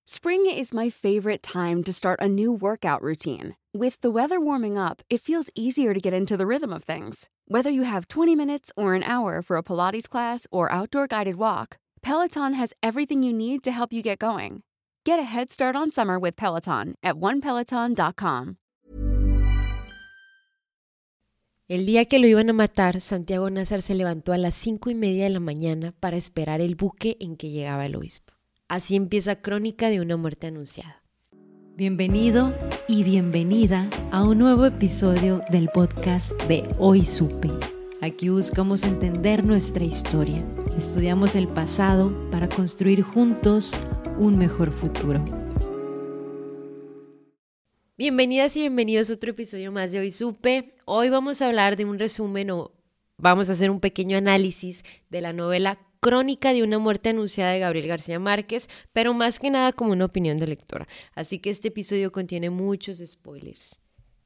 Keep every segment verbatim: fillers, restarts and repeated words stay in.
Spring is my favorite time to start a new workout routine. With the weather warming up, it feels easier to get into the rhythm of things. Whether you have twenty minutes or an hour for a Pilates class or outdoor guided walk, Peloton has everything you need to help you get going. Get a head start on summer with Peloton at one peloton dot com. El día que lo iban a matar, Santiago Nazar se levantó a las cinco y media de la mañana para esperar el buque en que llegaba el obispo. Así empieza Crónica de una muerte anunciada. Bienvenido y bienvenida a un nuevo episodio del podcast de Hoy Supe. Aquí buscamos entender nuestra historia, estudiamos el pasado para construir juntos un mejor futuro. Bienvenidas y bienvenidos a otro episodio más de Hoy Supe. Hoy vamos a hablar de un resumen o vamos a hacer un pequeño análisis de la novela Crónica de una muerte anunciada de Gabriel García Márquez, pero más que nada como una opinión de lectora. Así que este episodio contiene muchos spoilers.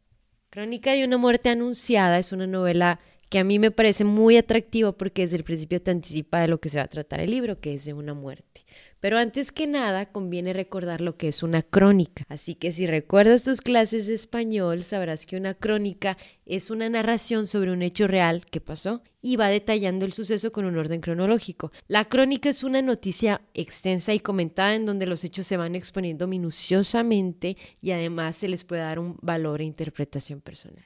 Crónica de una muerte anunciada es una novela que a mí me parece muy atractiva porque desde el principio te anticipa de lo que se va a tratar el libro, que es de una muerte. Pero antes que nada, conviene recordar lo que es una crónica. Así que si recuerdas tus clases de español, sabrás que una crónica es una narración sobre un hecho real que pasó y va detallando el suceso con un orden cronológico. La crónica es una noticia extensa y comentada en donde los hechos se van exponiendo minuciosamente y además se les puede dar un valor e interpretación personal.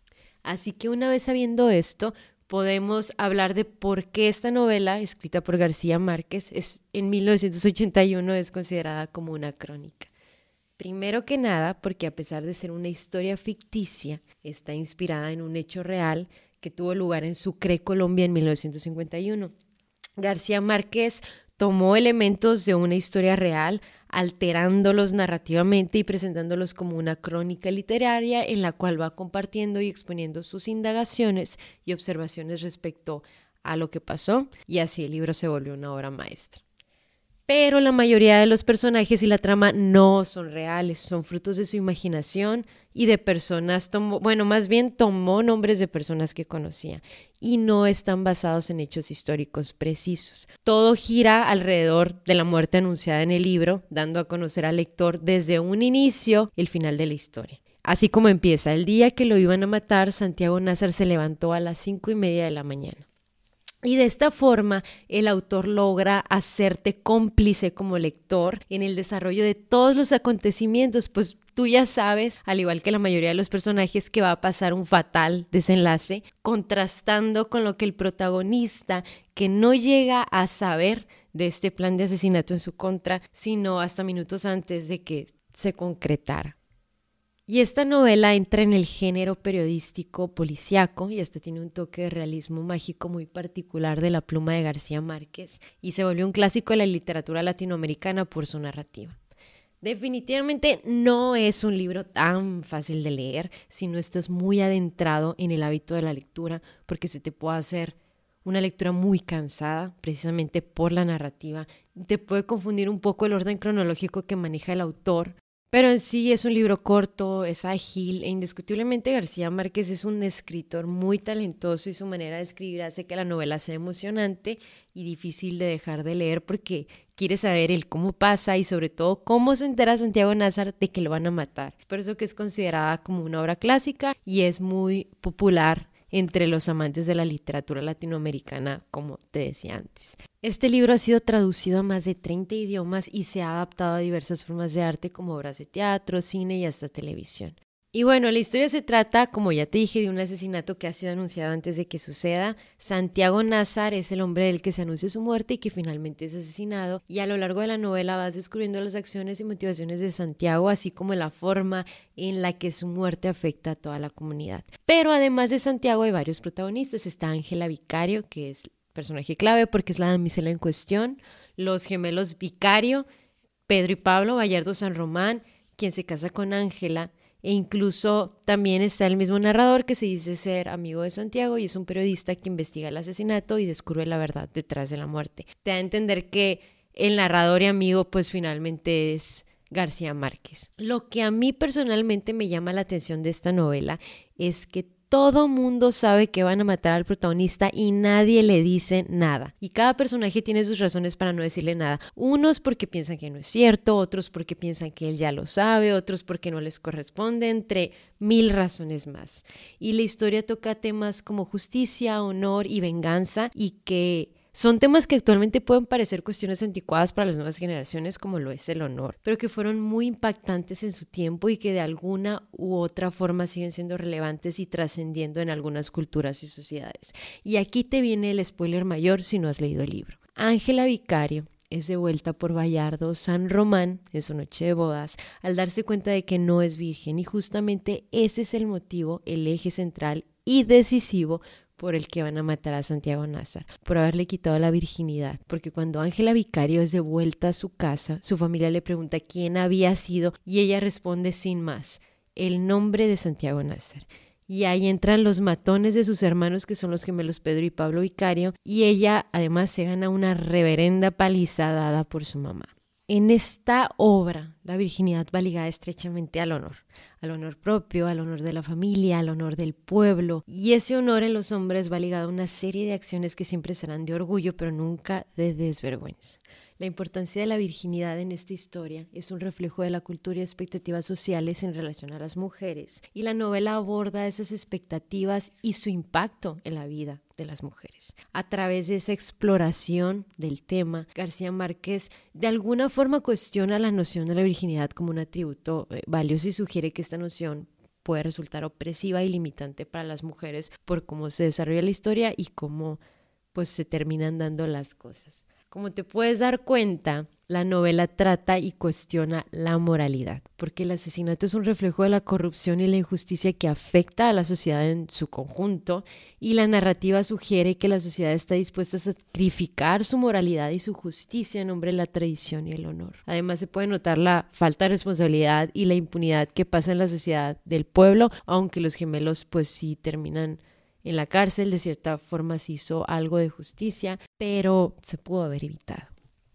Así que una vez sabiendo esto, podemos hablar de por qué esta novela, escrita por García Márquez, es, en mil novecientos ochenta y uno es considerada como una crónica. Primero que nada, porque a pesar de ser una historia ficticia, está inspirada en un hecho real que tuvo lugar en Sucre, Colombia, en mil novecientos cincuenta y uno. García Márquez tomó elementos de una historia real, alterándolos narrativamente y presentándolos como una crónica literaria en la cual va compartiendo y exponiendo sus indagaciones y observaciones respecto a lo que pasó, y así el libro se volvió una obra maestra. Pero la mayoría de los personajes y la trama no son reales, son frutos de su imaginación y de personas, tomó, bueno, más bien tomó nombres de personas que conocía y no están basados en hechos históricos precisos. Todo gira alrededor de la muerte anunciada en el libro, dando a conocer al lector desde un inicio el final de la historia. Así como empieza: el día que lo iban a matar, Santiago Nazar se levantó a las cinco y media de la mañana. Y de esta forma, el autor logra hacerte cómplice como lector en el desarrollo de todos los acontecimientos, pues tú ya sabes, al igual que la mayoría de los personajes, que va a pasar un fatal desenlace, contrastando con lo que el protagonista, que no llega a saber de este plan de asesinato en su contra, sino hasta minutos antes de que se concretara. Y esta novela entra en el género periodístico policíaco y hasta tiene un toque de realismo mágico muy particular de la pluma de García Márquez y se volvió un clásico de la literatura latinoamericana por su narrativa. Definitivamente no es un libro tan fácil de leer si no estás muy adentrado en el hábito de la lectura, porque se te puede hacer una lectura muy cansada precisamente por la narrativa. Te puede confundir un poco el orden cronológico que maneja el autor. Pero en sí es un libro corto, es ágil e indiscutiblemente García Márquez es un escritor muy talentoso y su manera de escribir hace que la novela sea emocionante y difícil de dejar de leer porque quieres saber el cómo pasa y sobre todo cómo se entera Santiago Nazar de que lo van a matar. Por eso que es considerada como una obra clásica y es muy popular entre los amantes de la literatura latinoamericana, como te decía antes. Este libro ha sido traducido a más de treinta idiomas y se ha adaptado a diversas formas de arte como obras de teatro, cine y hasta televisión. Y bueno, la historia se trata, como ya te dije, de un asesinato que ha sido anunciado antes de que suceda. Santiago Nazar es el hombre del que se anuncia su muerte y que finalmente es asesinado. Y a lo largo de la novela vas descubriendo las acciones y motivaciones de Santiago, así como la forma en la que su muerte afecta a toda la comunidad. Pero además de Santiago hay varios protagonistas. Está Ángela Vicario, que es personaje clave porque es la damisela en cuestión. Los gemelos Vicario, Pedro y Pablo Bayardo San Román, quien se casa con Ángela. E incluso también está el mismo narrador que se dice ser amigo de Santiago y es un periodista que investiga el asesinato y descubre la verdad detrás de la muerte. Te da a entender que el narrador y amigo pues finalmente es García Márquez. Lo que a mí personalmente me llama la atención de esta novela es que todo mundo sabe que van a matar al protagonista y nadie le dice nada. Y cada personaje tiene sus razones para no decirle nada. Unos porque piensan que no es cierto, otros porque piensan que él ya lo sabe, otros porque no les corresponde, entre mil razones más. Y la historia toca temas como justicia, honor y venganza, y que son temas que actualmente pueden parecer cuestiones anticuadas para las nuevas generaciones, como lo es el honor, pero que fueron muy impactantes en su tiempo y que de alguna u otra forma siguen siendo relevantes y trascendiendo en algunas culturas y sociedades. Y aquí te viene el spoiler mayor si no has leído el libro. Ángela Vicario es devuelta por Bayardo San Román en su noche de bodas al darse cuenta de que no es virgen, y justamente ese es el motivo, el eje central y decisivo por el que van a matar a Santiago Nazar, por haberle quitado la virginidad. Porque cuando Ángela Vicario es devuelta a su casa, su familia le pregunta quién había sido y ella responde sin más: el nombre de Santiago Nazar. Y ahí entran los matones de sus hermanos, que son los gemelos Pedro y Pablo Vicario, y ella además se gana una reverenda paliza dada por su mamá. En esta obra, la virginidad va ligada estrechamente al honor, al honor propio, al honor de la familia, al honor del pueblo, y ese honor en los hombres va ligado a una serie de acciones que siempre serán de orgullo, pero nunca de desvergüenza. La importancia de la virginidad en esta historia es un reflejo de la cultura y expectativas sociales en relación a las mujeres, y la novela aborda esas expectativas y su impacto en la vida de las mujeres. A través de esa exploración del tema, García Márquez de alguna forma cuestiona la noción de la virginidad como un atributo eh, valioso, y sugiere que esta noción puede resultar opresiva y limitante para las mujeres por cómo se desarrolla la historia y cómo pues se terminan dando las cosas. Como te puedes dar cuenta, la novela trata y cuestiona la moralidad, porque el asesinato es un reflejo de la corrupción y la injusticia que afecta a la sociedad en su conjunto, y la narrativa sugiere que la sociedad está dispuesta a sacrificar su moralidad y su justicia en nombre de la tradición y el honor. Además, se puede notar la falta de responsabilidad y la impunidad que pasa en la sociedad del pueblo, aunque los gemelos pues sí terminan en la cárcel. De cierta forma se hizo algo de justicia, pero se pudo haber evitado.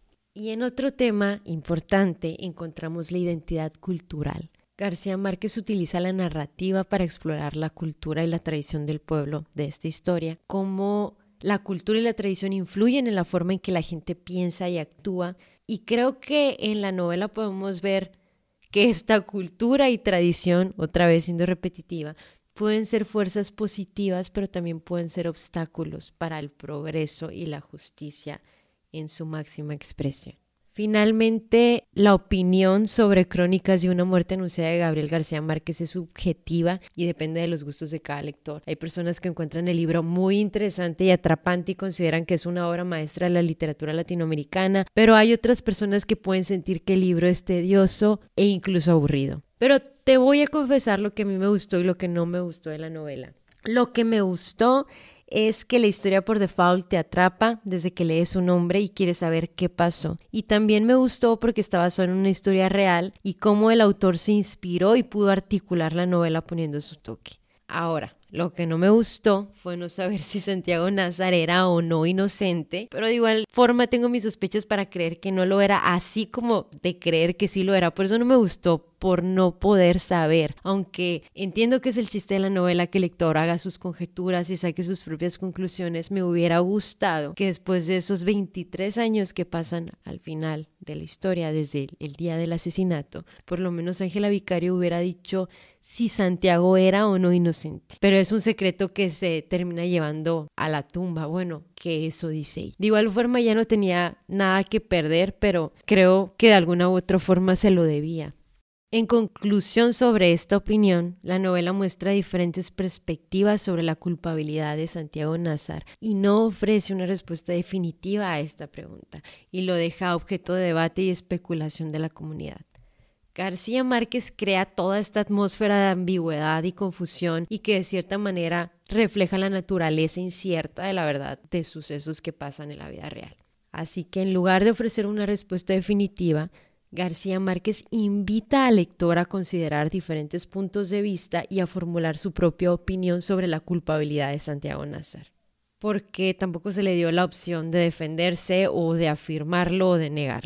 Y en otro tema importante encontramos la identidad cultural. García Márquez utiliza la narrativa para explorar la cultura y la tradición del pueblo de esta historia, cómo la cultura y la tradición influyen en la forma en que la gente piensa y actúa, y creo que en la novela podemos ver que esta cultura y tradición, otra vez siendo repetitiva, pueden ser fuerzas positivas, pero también pueden ser obstáculos para el progreso y la justicia en su máxima expresión. Finalmente, la opinión sobre Crónicas de una muerte anunciada de Gabriel García Márquez es subjetiva y depende de los gustos de cada lector. Hay personas que encuentran el libro muy interesante y atrapante y consideran que es una obra maestra de la literatura latinoamericana, pero hay otras personas que pueden sentir que el libro es tedioso e incluso aburrido. Pero te voy a confesar lo que a mí me gustó y lo que no me gustó de la novela. Lo que me gustó es que la historia por default te atrapa desde que lees su nombre y quieres saber qué pasó. Y también me gustó porque está basado en una historia real y cómo el autor se inspiró y pudo articular la novela poniendo su toque. Ahora, lo que no me gustó fue no saber si Santiago Nazar era o no inocente, pero de igual forma tengo mis sospechas para creer que no lo era, así como de creer que sí lo era. Por eso no me gustó, por no poder saber, aunque entiendo que es el chiste de la novela que el lector haga sus conjeturas y saque sus propias conclusiones. Me hubiera gustado que después de esos veintitrés años que pasan al final de la historia, desde el día del asesinato, por lo menos Ángela Vicario hubiera dicho si Santiago era o no inocente. Pero es un secreto que se termina llevando a la tumba. Bueno, que eso dice ella. De igual forma ya no tenía nada que perder, pero creo que de alguna u otra forma se lo debía. En conclusión sobre esta opinión, la novela muestra diferentes perspectivas sobre la culpabilidad de Santiago Nazar y no ofrece una respuesta definitiva a esta pregunta, y lo deja objeto de debate y especulación de la comunidad. García Márquez crea toda esta atmósfera de ambigüedad y confusión y que de cierta manera refleja la naturaleza incierta de la verdad de sucesos que pasan en la vida real. Así que en lugar de ofrecer una respuesta definitiva, García Márquez invita al lector a considerar diferentes puntos de vista y a formular su propia opinión sobre la culpabilidad de Santiago Nazar, porque tampoco se le dio la opción de defenderse o de afirmarlo o de negarlo.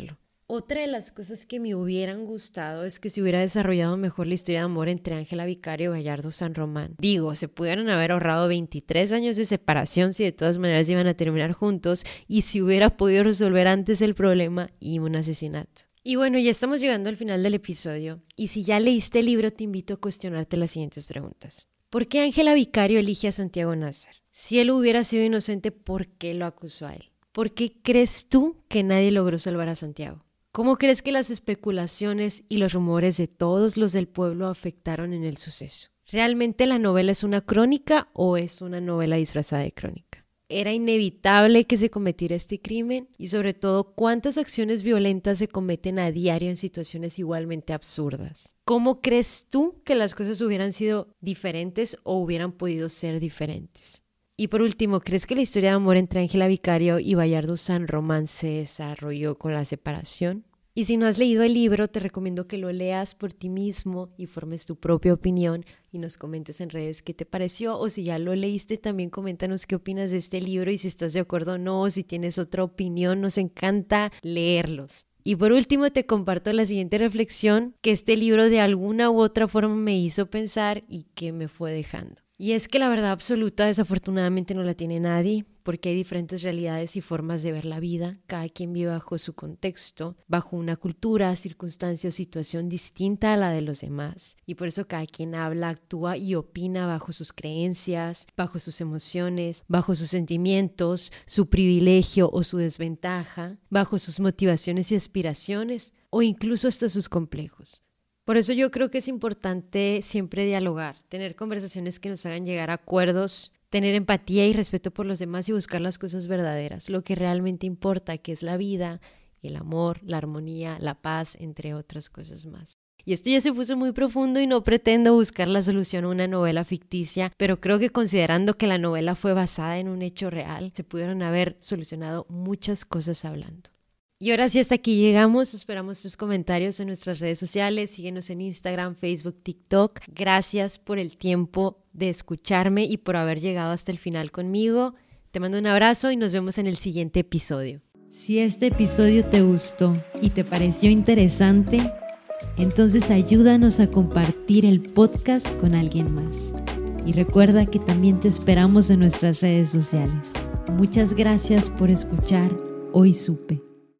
Otra de las cosas que me hubieran gustado es que se hubiera desarrollado mejor la historia de amor entre Ángela Vicario y Bayardo San Román. Digo, se pudieron haber ahorrado veintitrés años de separación si de todas maneras iban a terminar juntos y si hubiera podido resolver antes el problema y un asesinato. Y bueno, ya estamos llegando al final del episodio y si ya leíste el libro te invito a cuestionarte las siguientes preguntas. ¿Por qué Ángela Vicario elige a Santiago Nasser? Si él hubiera sido inocente, ¿por qué lo acusó a él? ¿Por qué crees tú que nadie logró salvar a Santiago? ¿Cómo crees que las especulaciones y los rumores de todos los del pueblo afectaron en el suceso? ¿Realmente la novela es una crónica o es una novela disfrazada de crónica? ¿Era inevitable que se cometiera este crimen? Y sobre todo, ¿cuántas acciones violentas se cometen a diario en situaciones igualmente absurdas? ¿Cómo crees tú que las cosas hubieran sido diferentes o hubieran podido ser diferentes? Y por último, ¿crees que la historia de amor entre Ángela Vicario y Bayardo San Román se desarrolló con la separación? Y si no has leído el libro, te recomiendo que lo leas por ti mismo y formes tu propia opinión y nos comentes en redes qué te pareció, o si ya lo leíste, también coméntanos qué opinas de este libro y si estás de acuerdo o no, o si tienes otra opinión, nos encanta leerlos. Y por último te comparto la siguiente reflexión que este libro de alguna u otra forma me hizo pensar y que me fue dejando. Y es que la verdad absoluta desafortunadamente no la tiene nadie, porque hay diferentes realidades y formas de ver la vida. Cada quien vive bajo su contexto, bajo una cultura, circunstancia o situación distinta a la de los demás. Y por eso cada quien habla, actúa y opina bajo sus creencias, bajo sus emociones, bajo sus sentimientos, su privilegio o su desventaja, bajo sus motivaciones y aspiraciones, o incluso hasta sus complejos. Por eso yo creo que es importante siempre dialogar, tener conversaciones que nos hagan llegar a acuerdos, tener empatía y respeto por los demás y buscar las cosas verdaderas, lo que realmente importa, que es la vida, el amor, la armonía, la paz, entre otras cosas más. Y esto ya se puso muy profundo y no pretendo buscar la solución a una novela ficticia, pero creo que considerando que la novela fue basada en un hecho real, se pudieron haber solucionado muchas cosas hablando. Y ahora sí, hasta aquí llegamos. Esperamos tus comentarios en nuestras redes sociales. Síguenos en Instagram, Facebook, TikTok. Gracias por el tiempo de escucharme y por haber llegado hasta el final conmigo. Te mando un abrazo y nos vemos en el siguiente episodio. Si este episodio te gustó y te pareció interesante, entonces ayúdanos a compartir el podcast con alguien más. Y recuerda que también te esperamos en nuestras redes sociales. Muchas gracias por escuchar Hoy Supe.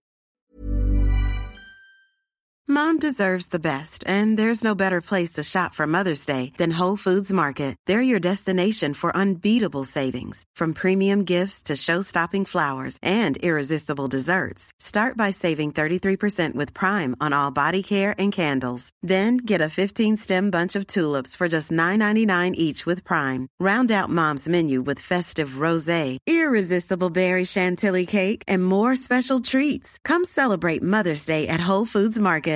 Mom deserves the best, and there's no better place to shop for Mother's Day than Whole Foods Market. They're your destination for unbeatable savings, from premium gifts to show-stopping flowers and irresistible desserts. Start by saving thirty-three percent with Prime on all body care and candles. Then get a fifteen-stem bunch of tulips for just nine ninety-nine each with Prime. Round out Mom's menu with festive rosé, irresistible berry chantilly cake, and more special treats. Come celebrate Mother's Day at Whole Foods Market.